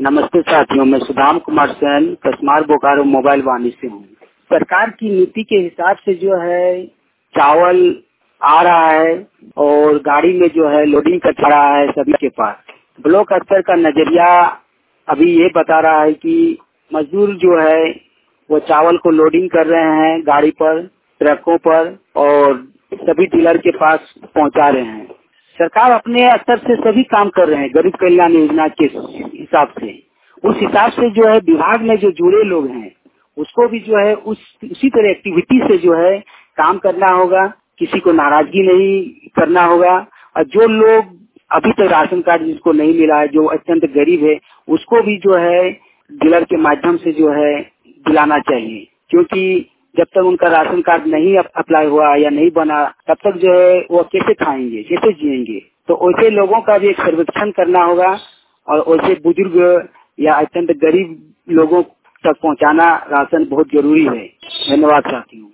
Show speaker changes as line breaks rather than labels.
नमस्ते साथियों, मैं सुदाम कुमार सेन कसमार बोकारो मोबाइल वाणी से हूँ। सरकार की नीति के हिसाब से जो है चावल आ रहा है और गाड़ी में जो है लोडिंग कर रहा है सभी के पास। ब्लॉक स्तर का नजरिया अभी ये बता रहा है कि मजदूर जो है वो चावल को लोडिंग कर रहे हैं गाड़ी पर, ट्रकों पर और सभी डीलर के पास पहुंचा रहे हैं। सरकार अपने स्तर से सभी काम कर रहे हैं गरीब कल्याण योजना के हिसाब से। उस हिसाब से जो है विभाग में जो जुड़े लोग हैं उसको भी जो है उसी तरह एक्टिविटी से जो है काम करना होगा, किसी को नाराजगी नहीं करना होगा। और जो लोग अभी तक राशन कार्ड जिसको नहीं मिला है, जो अत्यंत गरीब है, उसको भी जो है डीलर के माध्यम से जो है दिलाना चाहिए, क्योंकि जब तक उनका राशन कार्ड नहीं अप्लाई हुआ या नहीं बना तब तक जो है वो कैसे खाएंगे, कैसे जिएंगे। तो वैसे लोगों का भी एक सर्वेक्षण करना होगा और वैसे बुजुर्ग या अत्यंत गरीब लोगों तक पहुंचाना राशन बहुत जरूरी है। धन्यवाद साथियों।